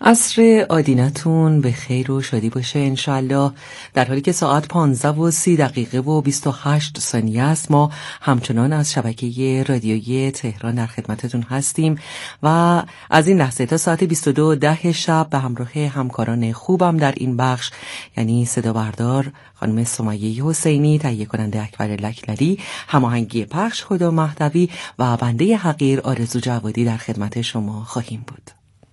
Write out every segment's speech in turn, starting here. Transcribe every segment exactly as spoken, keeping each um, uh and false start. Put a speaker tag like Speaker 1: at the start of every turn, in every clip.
Speaker 1: عصر آدینتون به خیر و شادی باشه انشالله. در حالی که ساعت پانزده و سی دقیقه و بیست و هشت ثانیه است، ما همچنان از شبکه رادیویی تهران در خدمتتون هستیم و از این لحظه تا ساعت بیست و دو ده شب به همراه همکاران خوبم در این بخش، یعنی صدا بردار خانم سمیه حسینی، تهیه کننده اکبر لکللی، هماهنگی پخش خدا مهدوی و بنده حقیر آرزو جوادی در خدمت شما خواهیم بود.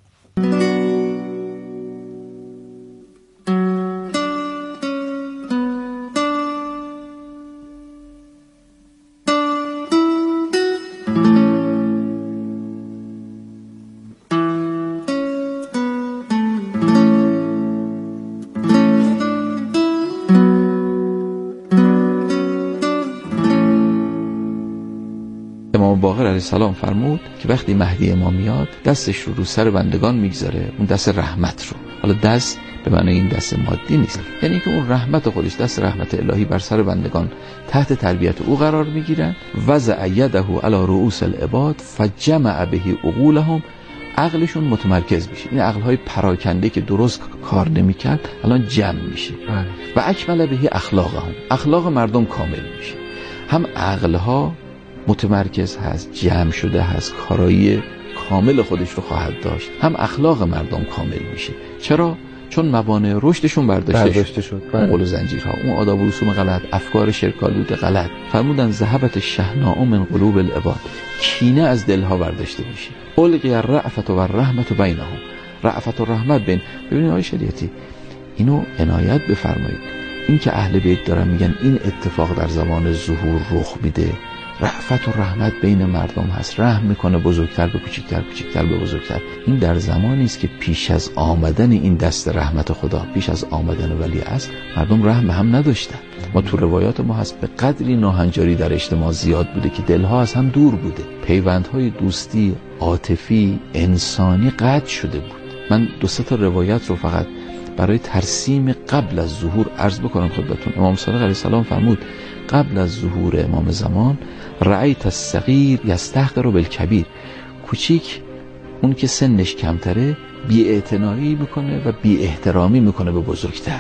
Speaker 2: امام باقر علیه السلام فرمود که وقتی مهدی امام میاد دستش رو رو سر بندگان میگذاره، اون دست رحمت رو. حالا دست به معنی این دست مادی نیست، یعنی که اون رحمت خودش، دست رحمت الهی بر سر بندگان تحت تربیت او قرار میگیرن. وضع یده علی رؤوس العباد فجمع به عقولهم، عقلشون متمرکز میشه. این عقلهای پراکنده که درست کار نمیکرد الان جمع میشه. و اکمل به اخلاقهم، اخلاق مردم کامل میشه. هم عقلها متمرکز هست، جمع شده هست، کارایی کامل خودش رو خواهد داشت، هم اخلاق مردم کامل میشه. چرا؟ چون موانع رشدشون برداشته, برداشته شد. اون قول و زنجیرها، اون آداب و رسوم غلط، افکار شرک‌آلود غلط. فرمودن ذهبت الشحناء من قلوب العباد، کینه از دلها برداشته میشه. القی الرأفت و الرحمت بینهم، رأفت و رحمت بین. ببینید آقای شریعتی، اینو عنایت بفرمایید. این که اهل بیت دارن میگن این اتفاق در زمان ظهور رخ میده، رأفت و رحمت بین مردم هست، رحم میکنه بزرگتر به کوچکتر، کوچکتر به بزرگتر. این در زمانی است که پیش از آمدن این دست رحمت خدا، پیش از آمدن ولی عصر، مردم رحم به هم نداشتن. ما تو روایات ما هست به قدری ناهنجاری در اجتماع زیاد بوده که دلها از هم دور بوده، پیوندهای دوستی، عاطفی، انسانی قطع شده بود. من دو سه تا روایت رو فقط برای ترسیم قبل از ظهور عرض بکنم خدمتتون. امام صادق علیه السلام فرمود قبل از ظهور امام زمان رأیت الصغیر یستحقر بالکبیر، کوچیک، اون که سنش کمتره، بی‌اعتنایی میکنه و بی احترامی میکنه به بزرگتر.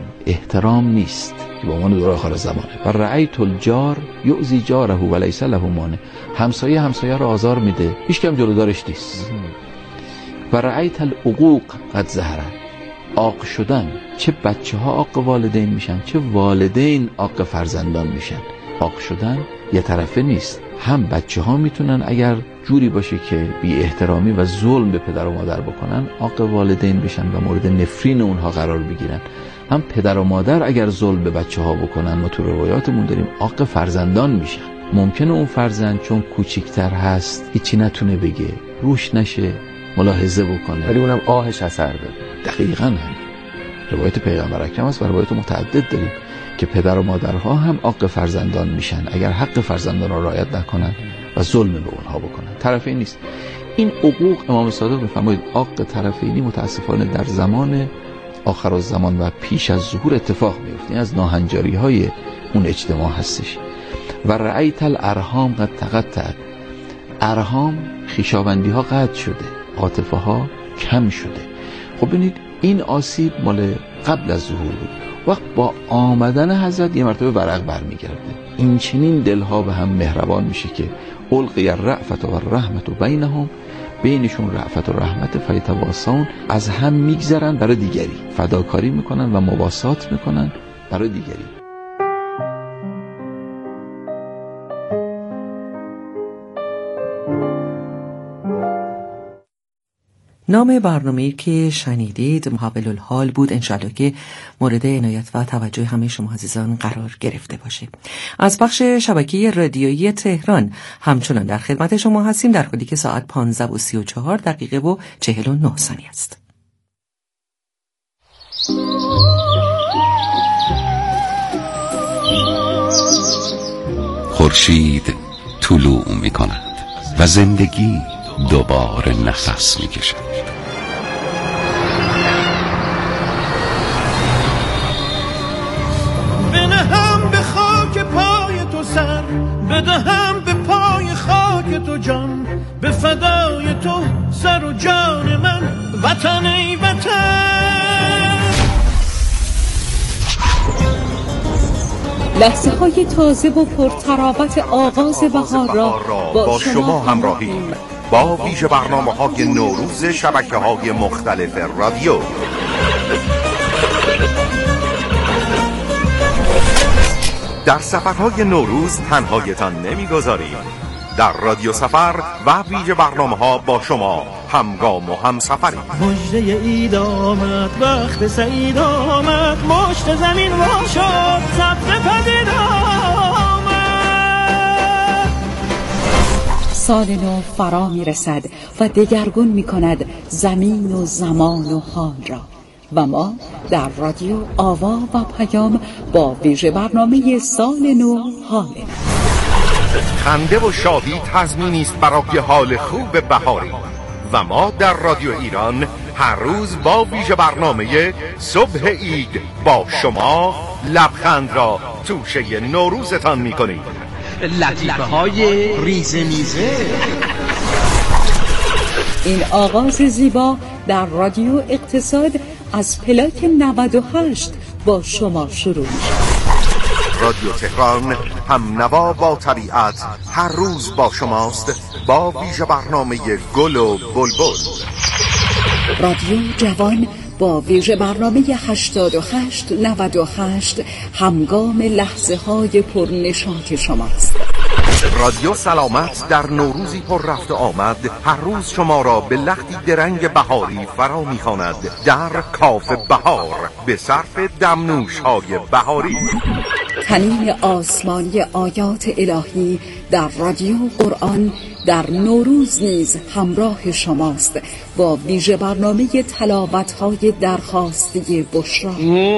Speaker 2: احترام نیست که به عنوان دور آخر زمانه. و رأیت الجار یؤذی جاره و لیس له مانع، همسایه همسایه رو آزار میده، هیچ کم جلودارش نیست. و رأیت العقوق قد ظهر، عاق شدن، چه بچه ها عاق والدین میشن، چه والدین عاق فرزندان میشن. عاق شدن یه طرفه نیست، هم بچه ها میتونن اگر جوری باشه که بی احترامی و ظلم به پدر و مادر بکنن عاق والدین بشن و مورد نفرین اونها قرار بگیرن، هم پدر و مادر اگر ظلم به بچه ها بکنن، ما تو روایاتمون داریم عاق فرزندان میشن. ممکنه اون فرزند چون کوچیکتر هست هیچی نتونه بگه، روش نشه، ملاحظه بکنه،
Speaker 3: ولی اونم آهش اثر داره.
Speaker 2: دقیقاً همین روایت پیغمبر اکرم است و روایت متعدد داریم که پدر و مادرها هم عاق فرزندان میشن اگر حق فرزندان را رعایت نکنن و ظلم به اونها بکنن. طرفین نیست. این حقوق امام صادق میفرماید عاق طرفینی متاسفانه در زمان آخر الزمان و پیش از ظهور اتفاق میفته. این از ناهنجاری های اون اجتماع هستش. و رأیت الارحام قد تقطعت، ارحام خویشاوندی ها قطع شده، عاطفه ها کم شده. خب ببینید این آسیب مال قبل از ظهور بود. وقت با آمدن حضرت یه مرتبه ورق برمیگرده. این چنین دلها به هم مهربان میشه که القی الرأفت و الرحمت و بینهم، بینشون رأفت و رحمت، فیتواسون، از هم میگذرن برای دیگری، فداکاری میکنن و مواسات میکنن برای دیگری.
Speaker 1: نام برنامه‌ای که شنیدید محول الحال بود، انشالله که مورد عنایت و توجه همه شما عزیزان قرار گرفته باشه. از بخش شبکه رادیویی تهران همچنان در خدمت شما هستیم، در حالی که ساعت پانزده و سی و چهار دقیقه و چهل و نه ثانیه است.
Speaker 4: خورشید طلوع می کند و زندگی دوباره نفس می کشد.
Speaker 5: بنهم به خاک پای تو سر، بدهم به پای خاک تو جان، به فدای تو سر و جان من، و وطن ای وطن.
Speaker 3: لحظه های تازه و پرتراوت آغاز بهار را با شما همراهیم
Speaker 6: با ویژه برنامه های نوروز شبکه های مختلف رادیو. در سفرهای نوروز تنهایتان نمیگذاریم. در رادیو سفر و ویژه برنامه ها با شما همگام و همسفریم.
Speaker 5: مژده عید آمد، وقت سعید آمد، مشت زمین وا شد، سبزه پدید آمد.
Speaker 3: سال نو فرا می رسد و دگرگون می کند زمین و زمان و حال را و ما در رادیو آوا و پیام با ویژه برنامه سال نو حال
Speaker 6: خنده و شادی تضمینی است برای حال خوب بهاری و ما در رادیو ایران هر روز با ویژه برنامه صبح عید با شما لبخند را توشه نوروزتان می‌کنیم.
Speaker 7: لطیفه های ریزه میزه.
Speaker 3: این آغاز زیبا در رادیو اقتصاد از پلاک نود و هشت با شما شروع می‌شود.
Speaker 6: رادیو تهران هم نوا با طبیعت هر روز با شماست با ویژه برنامه گل و بلبل.
Speaker 3: رادیو جوان با ویژه برنامه هشتاد و هشت نود و هشت همگام لحظه های پرنشاط شماست.
Speaker 6: رادیو سلامت در نوروزی پر رفت آمد هر روز شما را به لختی درنگ بهاری فرا می‌خواند در کاف بهار به صرف دمنوش های بهاری.
Speaker 3: تنین آسمانی آیات الهی در رادیو قرآن در نوروز نیز همراه شماست با ویژه برنامه تلاوت‌های درخواسته بشرا.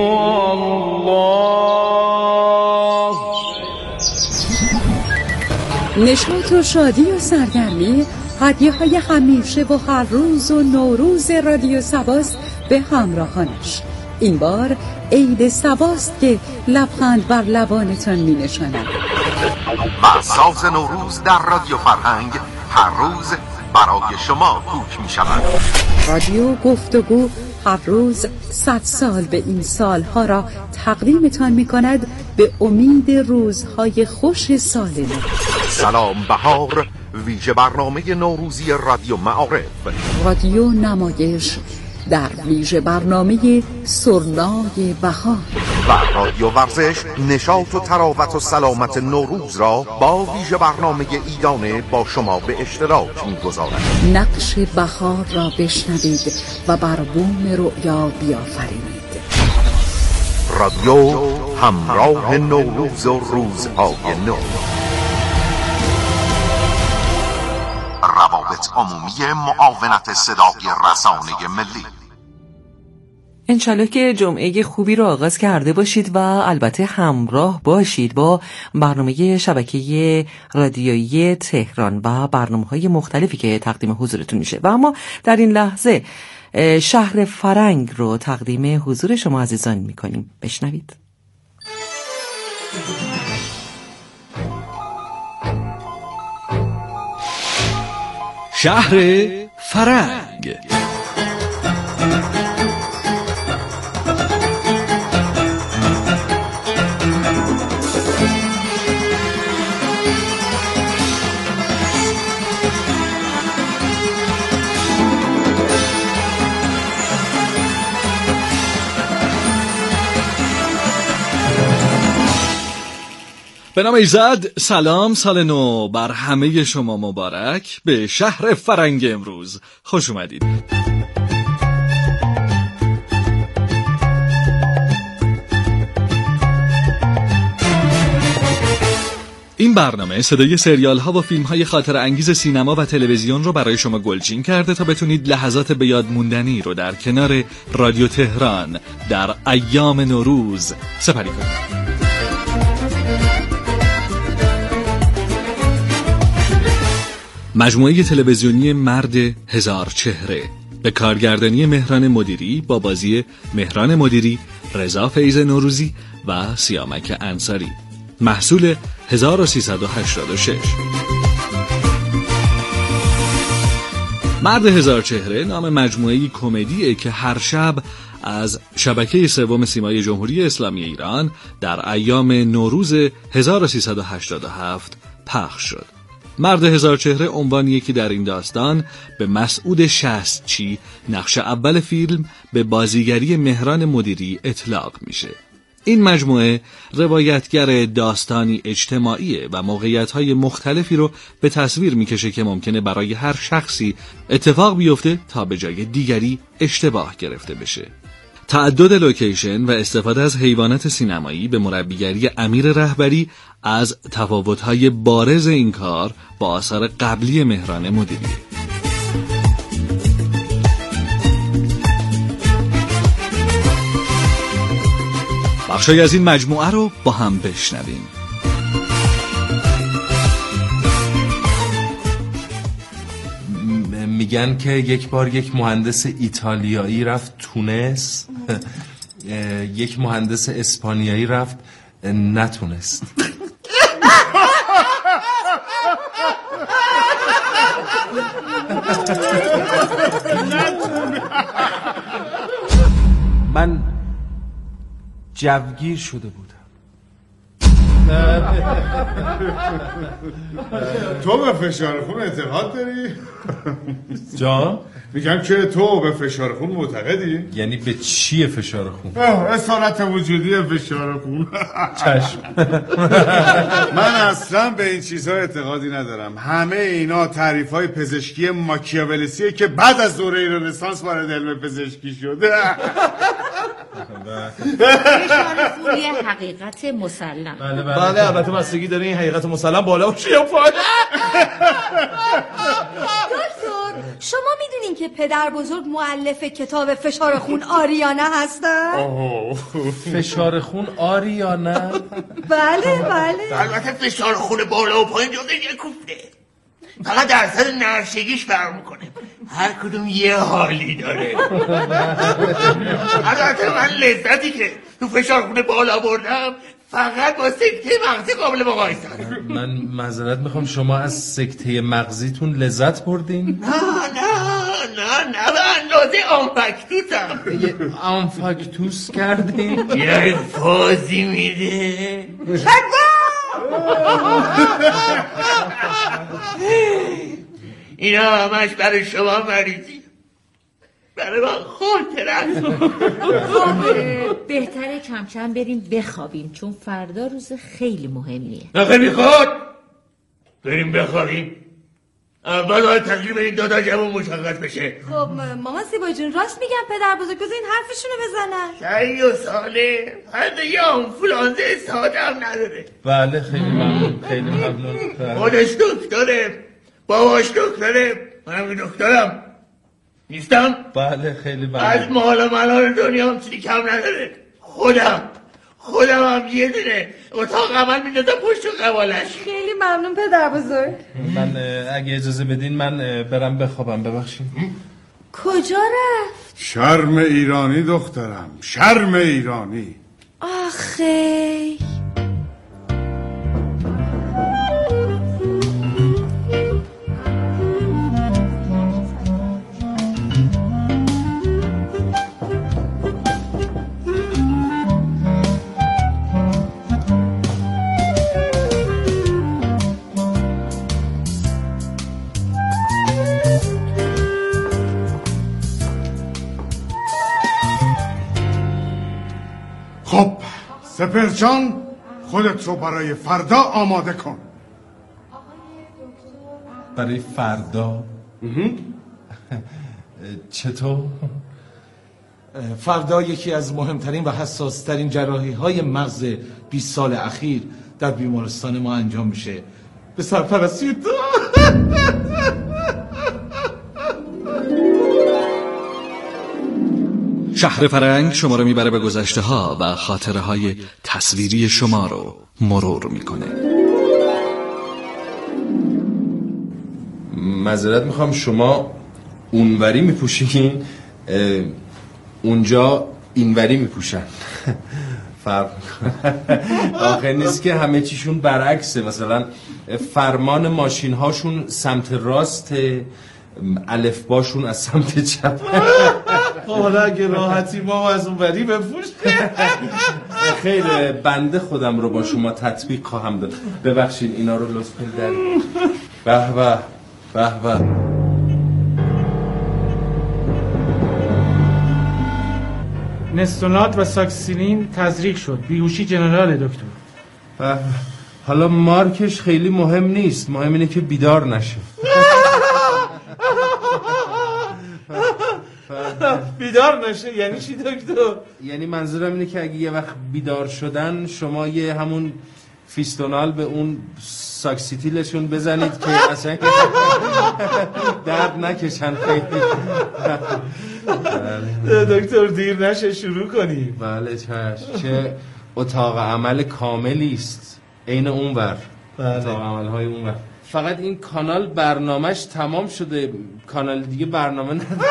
Speaker 3: نشاط و شادی و سرگرمی هدیه های همیشه و هر روز و نوروز رادیو سباست به همراهانش. این بار عید سباست که لبخند بر لبانتان می نشاند
Speaker 6: و ساز نوروز در رادیو فرهنگ هر روز برای شما کوک می شود.
Speaker 3: رادیو گفتگو هر روز صد سال به این سالها را تقدیمتان می کند به امید روزهای خوش سال نو.
Speaker 6: سلام بهار ویژه برنامه نوروزی رادیو معارف.
Speaker 3: رادیو نمایش در ویژه برنامه سرنای بهار
Speaker 6: و رادیو ورزش نشاط و تراوت و سلامت نوروز را با ویژه برنامه ایدانه با شما به اشتراک می‌گذارد.
Speaker 3: نقش بهار را بشنوید و بر بوم رؤیا بیافرینید.
Speaker 6: رادیو همراه نوروز و روزهای نو. روابط عمومی معاونت صدای رسانه ملی.
Speaker 1: انشالله که جمعه خوبی رو آغاز کرده باشید و البته همراه باشید با برنامه شبکه رادیویی تهران و برنامه‌های مختلفی که تقدیم حضورتون میشه. و اما در این لحظه شهر فرنگ رو تقدیم حضور شما عزیزان میکنیم. بشنوید.
Speaker 8: شهر فرنگ. به نام ایزد، سلام، سال نو بر همه شما مبارک. به شهر فرنگ امروز خوش اومدید. این برنامه صدای سریال ها و فیلم های خاطر انگیز سینما و تلویزیون رو برای شما گلچین کرده تا بتونید لحظات به یاد موندنی رو در کنار رادیو تهران در ایام نوروز سپری کنید. مجموعه تلویزیونی مرد هزار چهره به کارگردانی مهران مدیری با بازی مهران مدیری، رضا فیض نوروزی و سیامک انصاری. محصول هزار و سیصد و هشتاد و شش. مرد هزار چهره نام مجموعه‌ای کمدیه که هر شب از شبکه سوم سیمای جمهوری اسلامی ایران در ایام نوروز هزار و سیصد و هشتاد و هفت پخش شد. مرد هزار چهره عنوانیه که در این داستان به مسعود شصتچی نقش اول فیلم به بازیگری مهران مدیری اطلاق میشه. این مجموعه روایتگر داستانی اجتماعیه و موقعیت‌های مختلفی رو به تصویر میکشه که ممکنه برای هر شخصی اتفاق بیفته تا به جای دیگری اشتباه گرفته بشه. تعدد لوکیشن و استفاده از حیوانات سینمایی به مربیگری امیر رهبری از تفاوت‌های بارز این کار با آثار قبلی مهران مدیری. بخشی از این مجموعه رو با هم بشنویم.
Speaker 9: میگن که یک بار یک مهندس ایتالیایی رفت تونس، یک مهندس اسپانیایی رفت نتونست. من جوگیر شده بودم.
Speaker 10: تو به فشار خون اعتقاد داری؟
Speaker 9: جان؟
Speaker 10: میگم که تو به فشار خون معتقدی؟
Speaker 9: یعنی به چیه فشار خون؟
Speaker 10: اصالت وجودی فشار خون.
Speaker 9: چشم.
Speaker 10: من اصلا به این چیزها اعتقادی ندارم. همه اینا تعریف های پزشکی ماکیاولسیه که بعد از دوره رنسانس وارد علم پزشکی شده.
Speaker 11: فشار خون یه حقیقت مسلم.
Speaker 12: بله بله بله البته بستگی داره این حقیقت مسلم بالا باشه یا پایین.
Speaker 13: دکتر شما میدونین که پدر بزرگ مؤلف کتاب فشار خون آریانه هستن؟
Speaker 9: فشار خون آریانه؟
Speaker 13: بله بله.
Speaker 14: البته فشار خون بالا و پایین جزء یک کوفته، فقط درصد نرشگیش فرق میکنه. هر کدوم یه حالی داره. البته من لذتی که تو فشار خون بالا بردم فقط با سکته مغزی قابل مقایسه.
Speaker 9: من معذرت میخوام، شما از سکته مغزیتون لذت بردین؟
Speaker 14: نه نه نه نه به اندازه آنفاکتوسم.
Speaker 9: یه آنفاکتوس کردین؟
Speaker 14: یه فازی میده. اینا همش برای شما مریضی، برای من خاطره.
Speaker 11: خب بهتره کم کم بریم بخوابیم چون فردا روز خیلی مهمیه.
Speaker 14: نخیر میخواد بریم بخوابیم. اول باید تقریب این دو تا جوان مشخص بشه.
Speaker 13: خب مامان زیبا جون راست میگم پدر بزرگ، بذار این حرفشونو بزنن.
Speaker 14: شایی و ساله حد یه آنفولانزه ساده هم نداره.
Speaker 9: بله خیلی ممنون خیلی ممنون.
Speaker 14: خودش دکتره، باباش دکتره، منم دکترم نیستم.
Speaker 9: بله خیلی ممنون.
Speaker 14: از مال و منال دنیا هم چیزی کم نداره. خودم خودم هم یه دونه اتاق عمل میدادم پشت و قبالش.
Speaker 13: خیلی ممنون پدر بزرگ.
Speaker 9: من اگه اجازه بدین من برم بخوابم. ببخشید.
Speaker 13: کجا رفت؟
Speaker 10: شرم ایرانی دخترم، شرم ایرانی.
Speaker 13: آخه
Speaker 10: خب سپرجان خودت رو برای فردا آماده کن.
Speaker 9: برای فردا؟ چطور؟
Speaker 12: فردا یکی از مهمترین و حساسترین جراحی های مغز بیست سال اخیر در بیمارستان ما انجام میشه به سرپرستی تو.
Speaker 8: شهر فرنگ شما رو میبره به گذشته ها و خاطره های تصویری شما رو مرور میکنه.
Speaker 9: معذرت میخوام، شما اونوری میپوشین، اونجا اینوری میپوشن. فرق آخه نیست که همه چیشون برعکسه. مثلا فرمان ماشین هاشون سمت راسته الف باشون از سمت چپ.
Speaker 12: حالا اگه راحتی ما از اون وری بپوش.
Speaker 9: خیلی بنده خودم رو با شما تطبیق خواهم داد. ببخشید اینا رو لطف کنید. به به به به.
Speaker 15: نستونات و ساکسیلین تزریق شد. بیهوشی جنرال دکتر.
Speaker 9: به حالا مارکش خیلی مهم نیست، مهم اینه که بیدار نشه.
Speaker 12: بیدار نشه یعنی چی دکتر؟
Speaker 9: یعنی منظورم اینه که اگه یه وقت بیدار شدن شما یه همون فیستونال به اون ساکسیتیلشون بزنید که اصلا درد نکشن خیلی.
Speaker 12: دکتر دیر نشه شروع کنیم.
Speaker 9: بله چشم. چه اتاق عمل کاملی است عین اونور. اتاق عمل های اونور. فقط این کانال برنامهش تمام شده، کانال دیگه برنامه نداره.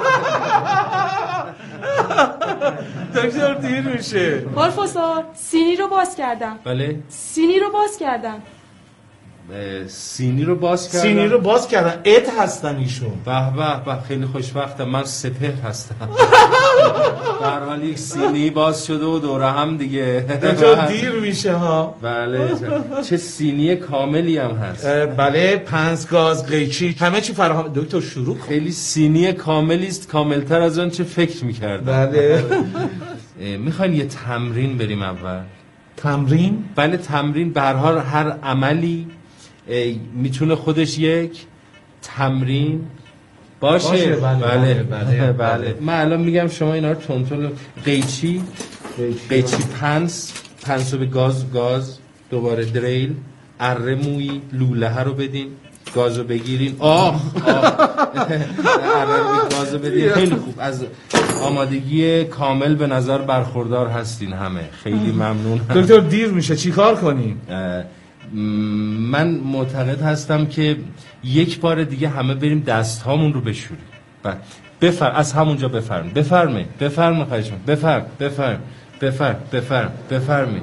Speaker 12: دکتر دیر میشه.
Speaker 16: پروفسور سینی رو باز کردم.
Speaker 9: بله
Speaker 16: سینی رو باز کردم.
Speaker 9: سینی رو باز کردم.
Speaker 12: سینی رو باز کردم. ات هستن ایشون.
Speaker 9: به به به خیلی خوشبختم. من سپهر هستم. در حال یک سینی باز شده و دوره هم دیگه.
Speaker 12: دکتر دیر میشه ها.
Speaker 9: بله چه سینی کاملی هم هست.
Speaker 12: بله پنج گاز قیچی همه چی فراهم. دکتر شروع
Speaker 9: خیلی سینی کاملی است، کاملتر از آن چه فکر میکردم.
Speaker 12: بله.
Speaker 9: میخواین یه تمرین بریم اول؟
Speaker 12: تمرین؟
Speaker 9: بله تمرین. به هر حال هر عملی میتونه خودش یک تمرین باشه, باشه.
Speaker 12: بله بله, بله, بله, بله.
Speaker 9: من الان میگم شما اینا رو تونتون. قیچی قیچی پنس پنس رو به گاز گاز دوباره دریل اره مویی لوله رو بدین گاز رو بگیرین. آه اره رو به گاز رو بدین. خیلی خوب. از آمادگی کامل به نظر برخوردار هستین همه. خیلی ممنون.
Speaker 12: دکتر دیر میشه چی کار کنیم؟
Speaker 9: من معتقد هستم که یک بار دیگه همه بریم دست هامون رو بشوریم. بعد بفر از همونجا بفرم بفرمایید بفرمایید خواهش می‌کنم. بفرم بفرم بفرم بفرم بفرمایید.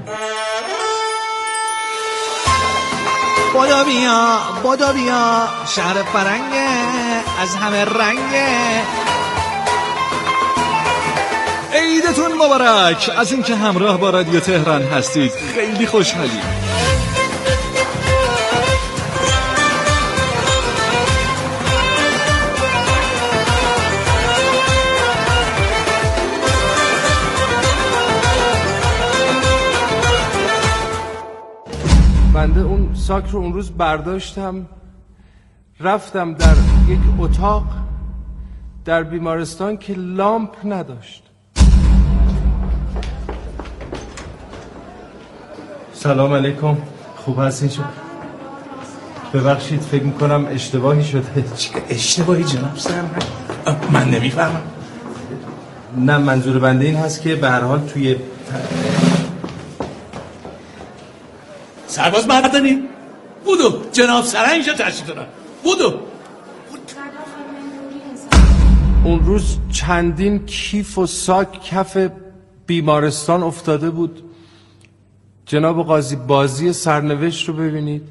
Speaker 7: بودا بیا بودا بیا شهر فرنگه از همه رنگه.
Speaker 8: عیدتون مبارک. از اینکه همراه با رادیو تهران هستید خیلی خوشحالیم.
Speaker 9: بنده اون ساک رو اون روز برداشتم رفتم در یک اتاق در بیمارستان که لامپ نداشت. سلام علیکم. خوب هستین شما؟ ببخشید فکر میکنم اشتباهی شده.
Speaker 12: چه اشتباهی جناب سرمد؟ من نمیفهمم.
Speaker 9: نه منظور بنده این هست که به هر حال توی
Speaker 12: سرباز مردنی بودو جناب سرای اینجا تشریف دارن. بودو
Speaker 9: اون روز چندین کیف و ساک کف بیمارستان افتاده بود. جناب قاضی بازی سرنوشت رو ببینید.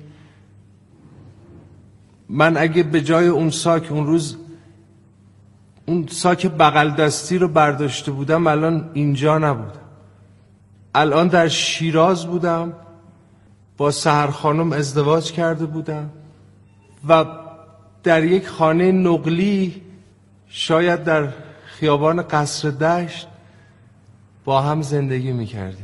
Speaker 9: من اگه به جای اون ساک اون روز اون ساک بغل دستی رو برداشته بودم الان اینجا نبودم. الان در شیراز بودم، با سحر خانم ازدواج کرده بودم و در یک خانه نقلی شاید در خیابان قصر دشت با هم زندگی میکردیم.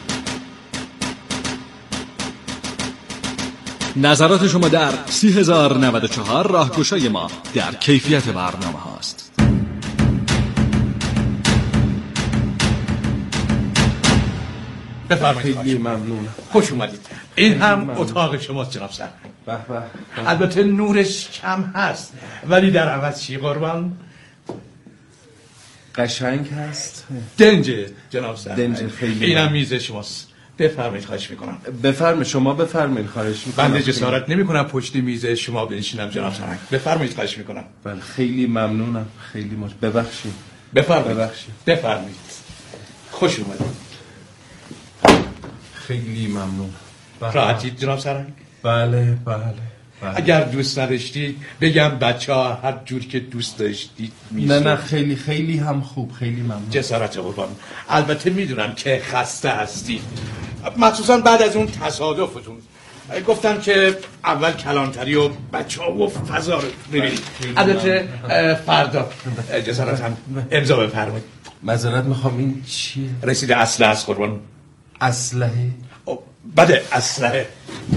Speaker 8: نظرات شما در سی هزار و نود و چهار راهگشای ما در کیفیت برنامه هاست.
Speaker 12: بفرمایید.
Speaker 9: خیلی ممنونم.
Speaker 12: خوش اومدید. این هم اتاق شماست جناب سر.
Speaker 9: به به.
Speaker 12: البته نورش کم هست ولی در عوض چی قربان؟
Speaker 9: قشنگ هست.
Speaker 12: دنجه جناب سر.
Speaker 9: دنجه خیلی.
Speaker 12: اینم میز شماست. بفرمایید خواهش میکنم.
Speaker 9: بفرمایید شما بفرمایید خواهش میکنم.
Speaker 12: بنده جسارت نمیکنم پشت میز شما بنشینم جناب سرنگ. بفرمایید خواهش میکنم.
Speaker 9: بله خیلی ممنونم. خیلی مش ببخشید.
Speaker 12: بفرمایید.
Speaker 9: ببخشید.
Speaker 12: بفرمایید. خوش اومدید.
Speaker 9: خیلی ممنون.
Speaker 12: راحتید جناب سرنگ؟
Speaker 9: بله بله.
Speaker 12: اگر دوست نداشتید بگم بچه ها هر جور که دوست داشتید
Speaker 9: نه نه خیلی خیلی هم خوب، خیلی ممنون.
Speaker 12: جسارت قربان. البته میدونم که خسته هستید، مخصوصا بعد از اون تصادفتون. گفتم که اول کلانتری و بچه ها و فضا رو ببینید. البته فردا جسارت هم امضا بفرمایید.
Speaker 9: معذرت میخوام، این چیه؟
Speaker 12: رسید اسلحه است قربان.
Speaker 9: اسلحه؟
Speaker 12: بده اسلحه.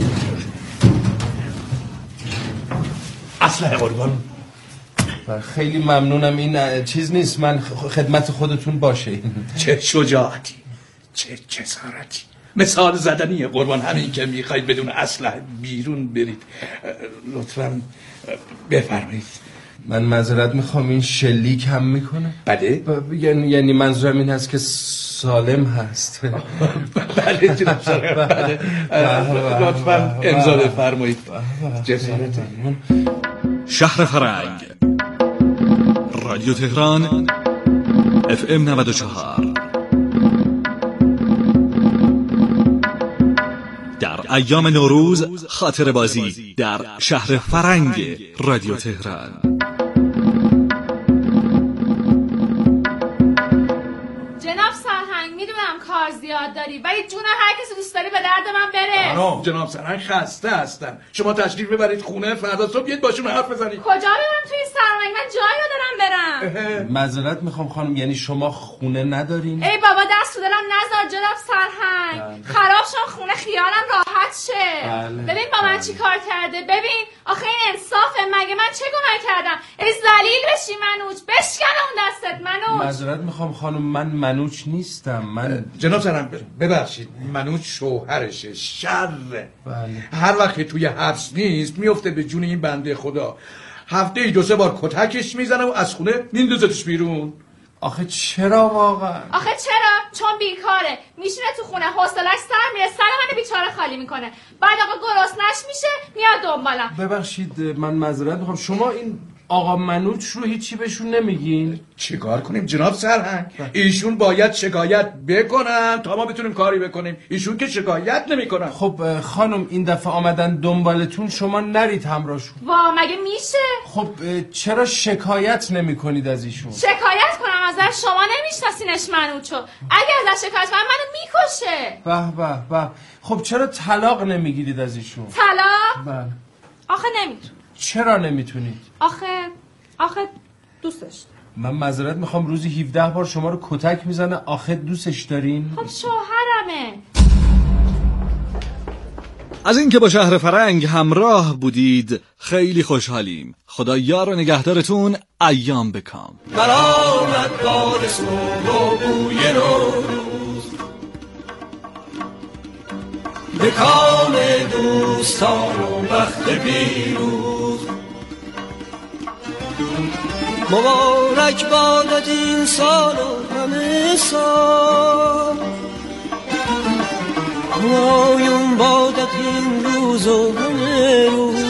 Speaker 12: اسلحه قربان.
Speaker 9: خیلی ممنونم. این چیز نیست، من خدمت خودتون باشه.
Speaker 12: چه شجاعتی، چه جسارتی، مثال زدنیه قربان. همین که میخواید بدون اسلحه بیرون برید. لطفاً بفرمایید.
Speaker 9: من معذرت میخوام، این شلیک هم میکنه؟
Speaker 12: بله.
Speaker 9: یعنی یعنی منظورم این هست که سالم هست.
Speaker 12: بله جناب سرکار، بله. لطفاً امضا بفرمایید. جسارت.
Speaker 8: شهر فرنگ، رادیو تهران، اف ام نود و چهار. در ایام نوروز خاطر بازی در شهر فرنگ رادیو تهران.
Speaker 16: جناب سرهنگ میدونم کار زیاد داری، ولی جون هر کسی دوست داری به درد من بره.
Speaker 12: آنو جناب سرهنگ خسته هستن، شما تشریف ببرید خونه، فردا صبح بیاید باشون حرف بزنید.
Speaker 16: کجا برم توی سرهنگ؟ من جایی رو دارم برم.
Speaker 9: معذرت میخوام خانم، یعنی شما خونه ندارین؟
Speaker 16: ای بابا دست تو دلم نذار جناب سرهنگ. خراب شد خونه، خیالم راحت شه.
Speaker 9: بله.
Speaker 16: ببین با من چی کار کرده، ببین آخه این انصافه؟ مگه من چه گناه کردم؟ ای ذلیل بشی منوچ، بشکنه اون دستت منوچ.
Speaker 9: معذرت میخوام خانم، من منوچ نیستم. من
Speaker 12: جناب سرهنگ ببخشید، منوچ شوهرشه، شره.
Speaker 9: بله.
Speaker 12: هر وقت توی حبس نیست میفته به جون این بنده خدا. هفته ای دو سه بار کتکش میزنه و از خونه میندازتش بیرون.
Speaker 9: آخه چرا واقعا؟
Speaker 16: آخه چرا؟ چون بیکاره، میشینه تو خونه، حوصله‌اش سر میره، سر من بیچاره خالی میکنه. بعد آقا گرسنش میشه میاد دنبالم.
Speaker 9: ببخشید من معذرت میخوام، شما این آقا منوچ رو هیچی بهشون نمیگین؟
Speaker 12: چیکار کنیم جناب سرهنگ؟ ایشون باید شکایت بکنن تا ما بتونیم کاری بکنیم. ایشون که شکایت نمیکنن.
Speaker 9: خب خانم این دفعه آمدن دنبالتون، شما نرید همراهشون.
Speaker 16: وا مگه میشه؟
Speaker 9: خب چرا شکایت نمیکنید از ایشون؟
Speaker 16: شکایت کنم ازش؟ شما نمیشناسینش منوچو. اگه ازش شکایت کنم منو میکشه.
Speaker 9: به به به. خب چرا طلاق نمیگیرید از ایشون؟
Speaker 16: طلاق؟
Speaker 9: بله.
Speaker 16: آخه نمیتونم.
Speaker 9: چرا نمیتونید؟
Speaker 16: آخه آخه دوستش.
Speaker 9: من معذرت میخوام، روزی هفده بار شما رو کتک میزنه، آخه دوستش دارین؟
Speaker 16: خب شوهرمه.
Speaker 8: از اینکه با شهر فرنگ همراه بودید خیلی خوشحالیم. خدا یار و نگهدارتون ایام بکام.
Speaker 5: برآمد باد صبح و بوی نوروز، به کام دوستان و بخت پیروز. مبارک بادت این سال و همه سال، همایون بادت این روز و همه روز.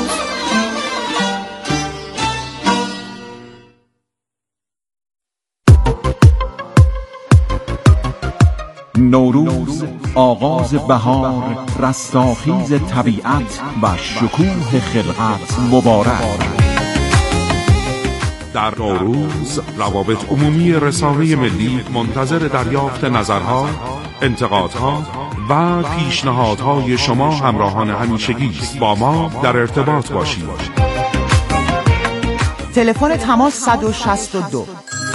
Speaker 17: نوروز، آغاز بهار، رستاخیز طبیعت و شکوه خلقت مبارک.
Speaker 18: در نوروز روابط عمومی رسانه ملی منتظر دریافت نظرها، انتقادها و پیشنهادهای شما همراهان همیشگی است. با ما در ارتباط باشید.
Speaker 19: تلفن تماس صد و شصت و دو.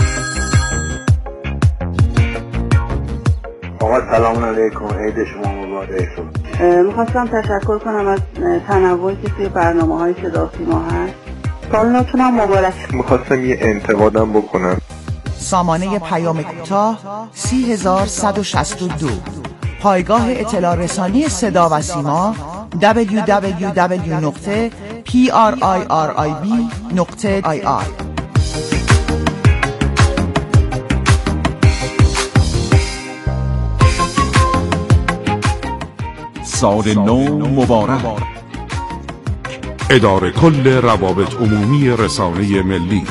Speaker 20: آقا سلام علیکم، عید شما مبارک.
Speaker 21: میخواستم تشکر کنم از تنوعی که توی برنامه های صدا سیما هست. سالتون هم مبارک.
Speaker 20: میخواستم یه انتقادم بکنم.
Speaker 19: سامانه پیام کوتاه سی هزار صد و شصت و دو، پایگاه اطلاع رسانی صدا و سیما دبلیو دبلیو دبلیو نقطه پی آر آی آر آی بی نقطه آی آر.
Speaker 17: سال نو مبارک.
Speaker 18: اداره کل روابط عمومی رسانه ملی.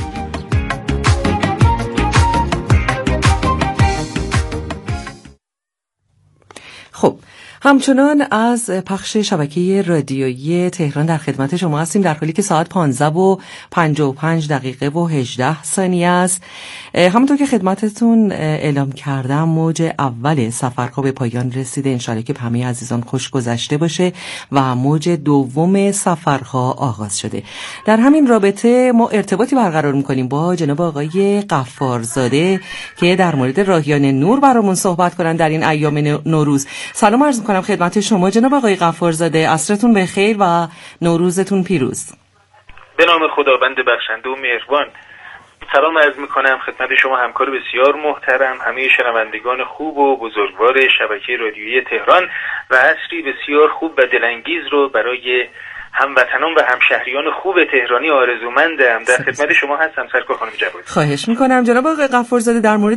Speaker 1: خب همچنان از پخش شبکه رادیویی تهران در خدمت شما هستیم در حالی که ساعت پانزده و پنجاه و پنج دقیقه و هجده ثانیه است. همونطور که خدمتتون اعلام کردم موج اول سفرها به پایان رسیده، انشالله که همه عزیزان خوش گذشته باشه و موج دوم سفرها آغاز شده. در همین رابطه ما ارتباطی برقرار میکنیم با جناب آقای غفارزاده که در مورد راهیان نور برامون صحبت کنن در این ایام نوروز. سلام عرض میکنم خدمت شما جناب آقای غفارزاده، عصرتون بخیر و نوروزتون پیروز.
Speaker 2: به نام خداوند بخشنده و مهربان. سلام عرض میکنم خدمت شما همکار بسیار محترم، همه شنوندگان خوب و بزرگوار شبکه رادیویی تهران و عصری بسیار خوب و دلانگیز رو برای هموطنان و همشهریان خوب تهرانی آرزومندم. در خدمت شما هستم سرکار خانم جوادی.
Speaker 1: خواهش میکنم جناب آقای غفارزاده، در مورد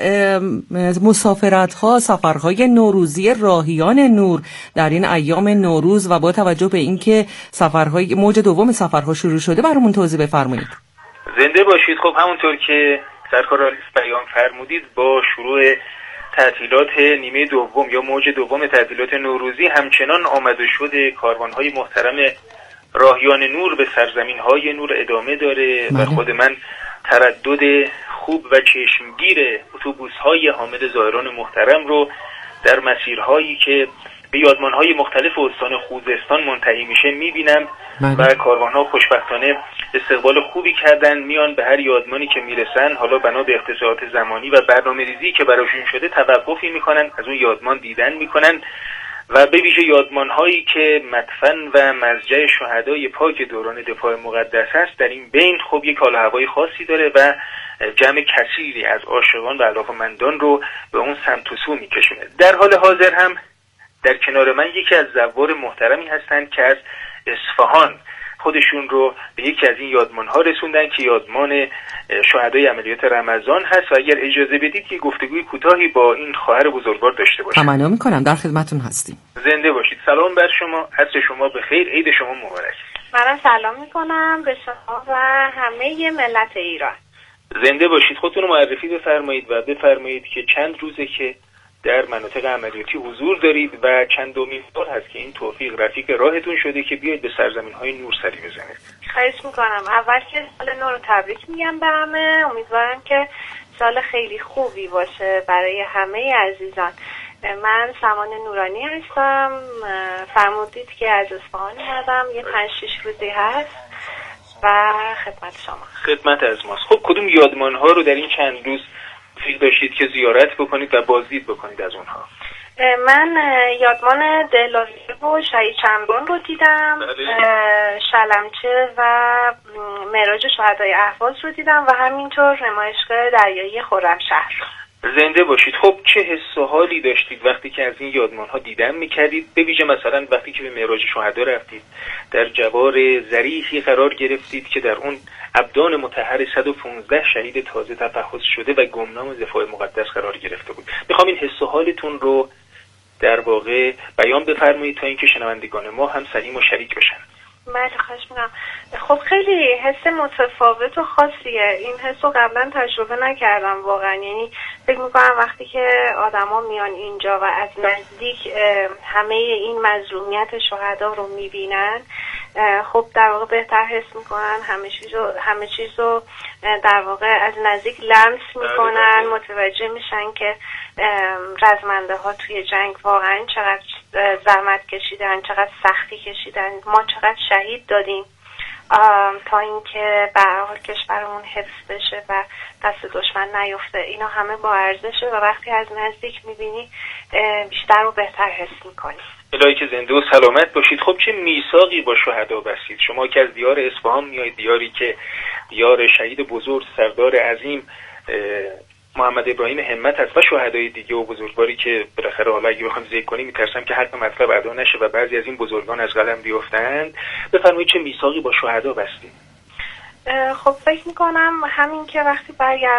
Speaker 1: مسافرت ها، سفرهای نوروزی راهیان نور در این ایام نوروز و با توجه به اینکه سفرهای موج دوم سفرها شروع شده برامون توضیح بفرمایید.
Speaker 2: زنده باشید. خب همونطور که سرکار عالی بیان فرمودید، با شروع تعطیلات نیمه دوم یا موج دوم تعطیلات نوروزی همچنان آمد و شد کاروان‌های محترم راهیان نور به سرزمین‌های نور ادامه داره و خود من تردد خوب و چشمگیر اتوبوس‌های حامل زائران محترم رو در مسیرهایی که به یادمان‌های مختلف استان خوزستان منتهی میشه می‌بینم و کاروان‌ها خوشبختانه استقبال خوبی کردن، میان به هر یادمانی که میرسن، حالا بنا به اختصاصات زمانی و برنامه‌ریزی که براشون شده توقفی میکنن، از اون یادمان دیدن میکنن و به ویژه یادمان‌هایی که مدفن و مضجع شهدای پاک دوران دفاع مقدس است، در این بین خب یک حال و هوای خاصی داره و جمع کثیری از عاشقان و علاقه‌مندان رو به اون سمت و سو میکشونه. در حال حاضر هم در کنار من یکی از زوار محترمی هستند که از اصفهان خودشون رو به یکی از این یادمان ها رسوندن که یادمان شهدای عملیات رمضان هست و اگر اجازه بدید که گفتگوی کوتاهی با این خواهر بزرگوار داشته باشم.
Speaker 1: تمنا میکنم، در خدمتتون هستیم.
Speaker 2: زنده باشید. سلام بر شما، عصر شما بخیر، عید شما مبارک.
Speaker 22: منم سلام میکنم به شما و همه ملت ایران.
Speaker 2: زنده باشید. خودتون رو معرفی بفرمایید و بفرمایید که چند روزه که در مناطق عملیاتی حضور دارید و چندمین بار هست که این توفیق رفیق راهتون شده که بیاید به سرزمین‌های نور سری بزنید.
Speaker 22: خواهش میکنم. اول که سال نو رو تبریک میگم به همه. امیدوارم که سال خیلی خوبی باشه برای همه عزیزان. من سامان نورانی هستم. فرمودید که از اصفهان اومدم، یه پنج شش روزی هست و خدمت شما.
Speaker 2: خدمت از ماست. خب کدوم یادمان‌ها رو در این چند روز فکر داشتید که زیارت بکنید و بازدید بکنید از اونها؟
Speaker 22: من یادمان دلاویه و شهید چمران رو دیدم، شلمچه و معراج شهدای اهواز رو دیدم و همینطور نمایشگاه دریایی خرمشهر.
Speaker 2: زنده باشید. خب چه حس و حالی داشتید وقتی که از این یادمان ها دیدن میکردید؟ به ویژه مثلا وقتی که به معراج شهدا رفتید، در جوار ظریفی قرار گرفتید که در اون ابدان مطهر صد و پانزده شهید تازه تفحص شده و گمنام دفاع مقدس قرار گرفته بود. میخوام این حس و حالتون رو در واقع بیان بفرمایید تا اینکه شنوندگان ما هم سلیم و شریک بشن.
Speaker 22: بله خواهش می‌کنم. خب خیلی حس متفاوت و خاصیه. این حس رو قبلا تجربه نکردم واقعا. یعنی فکر میکنم وقتی که آدما میان اینجا و از نزدیک همه این مظلومیت شهدا رو میبینن، خب در واقع بهتر حس میکنن، همه چیز رو همه چیز رو در واقع از نزدیک لمس میکنن، متوجه میشن که رزمنده ها توی جنگ واقعا چقدر زحمت کشیدن، چقدر سختی کشیدن، ما چقدر شهید دادیم تا اینکه به هر حال کشورمون حفظ بشه و دست دشمن نیفته. اینا همه با ارزشه و وقتی از نزدیک میبینی بیشتر و بهتر حس میکنی.
Speaker 2: الهی که زنده و سلامت باشید. خب چه میثاقی با شهدا بستید شما که از دیار اصفهان میایید، دیاری که دیار شهید بزرگ سردار عظیم محمد ابراهیم همت هست و شهدای دیگه و بزرگواری که بالاخره حالا اگه بخوام ذکر کنیم میترسم که حق مطلب ادا نشه و بعضی از این بزرگان از قلم بیفتند. بفرمایید چه میثاقی با شهدا بستید؟
Speaker 22: خب فکر میکنم همین که وقتی برگرد